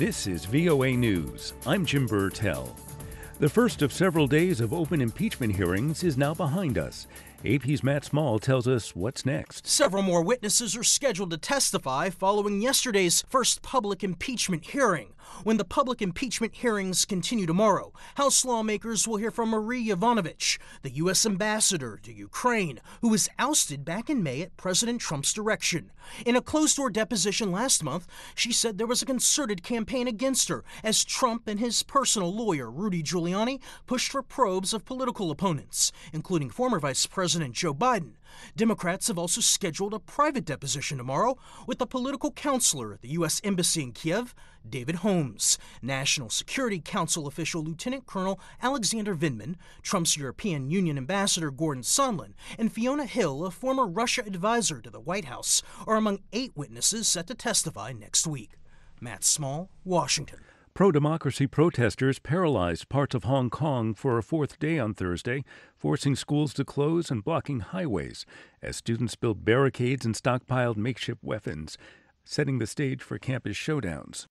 This is VOA News. I'm Jim Burtell. The first of several days of open impeachment hearings is now behind us. AP's Matt Small tells us what's next. Several more witnesses are scheduled to testify following yesterday's first public impeachment hearing. When the public impeachment hearings continue tomorrow, House lawmakers will hear from Marie Yovanovitch, the U.S. ambassador to Ukraine, who was ousted back in May at President Trump's direction. In a closed-door deposition last month, she said there was a concerted campaign against her as Trump and his personal lawyer, Rudy Giuliani, pushed for probes of political opponents, including former Vice President Joe Biden. Democrats have also scheduled a private deposition tomorrow with the political counselor at the U.S. Embassy in Kiev, David Holmes, National Security Council official Lieutenant Colonel Alexander Vindman, Trump's European Union Ambassador Gordon Sondland, and Fiona Hill, a former Russia advisor to the White House, are among 8 witnesses set to testify next week. Matt Small, Washington. Pro-democracy protesters paralyzed parts of Hong Kong for a 4th day on Thursday, forcing schools to close and blocking highways as students built barricades and stockpiled makeshift weapons, setting the stage for campus showdowns.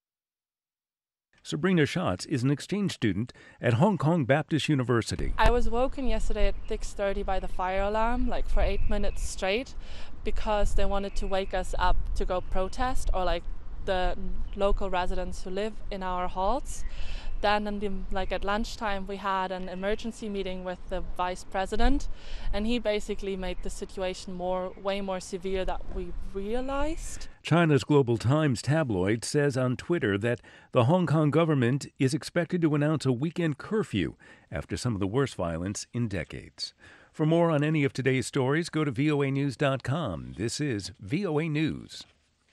Sabrina Schatz is an exchange student at Hong Kong Baptist University. I was woken yesterday at 6:30 by the fire alarm, for 8 minutes straight, because they wanted to wake us up to go protest, or the local residents who live in our halls. Then at lunchtime we had an emergency meeting with the vice president, and he basically made the situation way more severe than we realized. China's Global Times tabloid says on Twitter that the Hong Kong government is expected to announce a weekend curfew after some of the worst violence in decades. For more on any of today's stories, go to voanews.com. This is VOA News.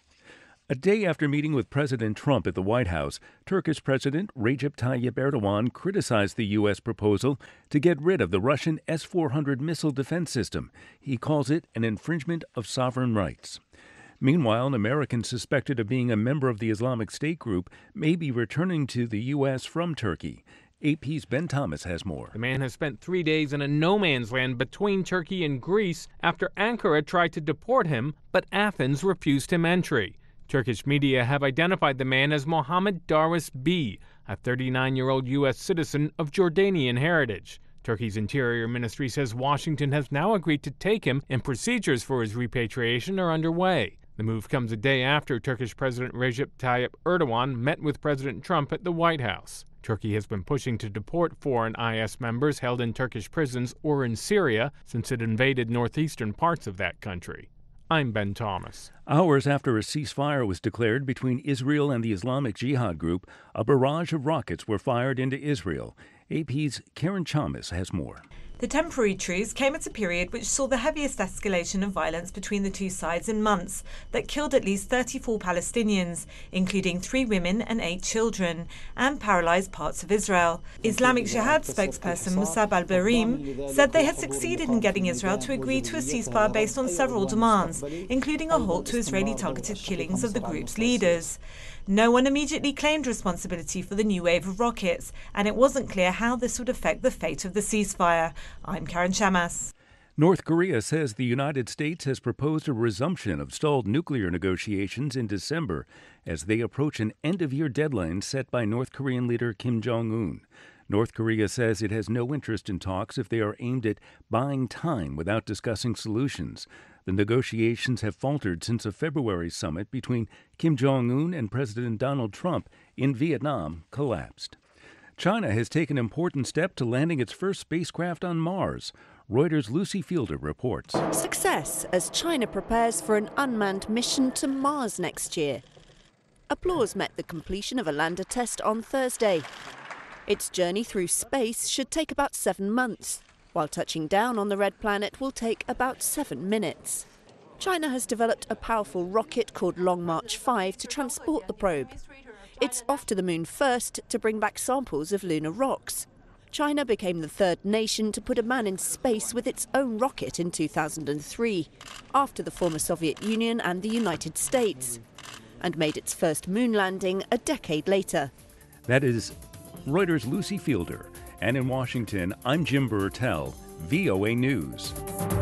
A day after meeting with President Trump at the White House, Turkish President Recep Tayyip Erdogan criticized the U.S. proposal to get rid of the Russian S-400 missile defense system. He calls it an infringement of sovereign rights. Meanwhile, an American suspected of being a member of the Islamic State group may be returning to the U.S. from Turkey. AP's Ben Thomas has more. The man has spent 3 days in a no-man's land between Turkey and Greece after Ankara tried to deport him, but Athens refused him entry. Turkish media have identified the man as Mohammed Darwish B., a 39-year-old U.S. citizen of Jordanian heritage. Turkey's Interior Ministry says Washington has now agreed to take him, and procedures for his repatriation are underway. The move comes a day after Turkish President Recep Tayyip Erdogan met with President Trump at the White House. Turkey has been pushing to deport foreign IS members held in Turkish prisons or in Syria since it invaded northeastern parts of that country. I'm Ben Thomas. Hours after a ceasefire was declared between Israel and the Islamic Jihad group, a barrage of rockets were fired into Israel. AP's Karen Chalmers has more. The temporary truce came at a period which saw the heaviest escalation of violence between the two sides in months that killed at least 34 Palestinians, including 3 women and 8 children, and paralysed parts of Israel. Islamic Jihad spokesperson Musab al-Barim said they had succeeded in getting Israel to agree to a ceasefire based on several demands, including a halt to Israeli-targeted killings of the group's leaders. No one immediately claimed responsibility for the new wave of rockets, and it wasn't clear how this would affect the fate of the ceasefire. I'm Karen Chamas. North Korea says the United States has proposed a resumption of stalled nuclear negotiations in December as they approach an end-of-year deadline set by North Korean leader Kim Jong-un. North Korea says it has no interest in talks if they are aimed at buying time without discussing solutions. The negotiations have faltered since a February summit between Kim Jong-un and President Donald Trump in Vietnam collapsed. China has taken an important step to landing its first spacecraft on Mars. Reuters' Lucy Fielder reports. Success as China prepares for an unmanned mission to Mars next year. Applause met the completion of a lander test on Thursday. Its journey through space should take about 7 months, while touching down on the red planet will take about 7 minutes. China has developed a powerful rocket called Long March 5 to transport the probe. It's off to the moon first to bring back samples of lunar rocks. China became the 3rd nation to put a man in space with its own rocket in 2003, after the former Soviet Union and the United States, and made its first moon landing a decade later. That is Reuters' Lucy Fielder. And in Washington, I'm Jim Burtell, VOA News.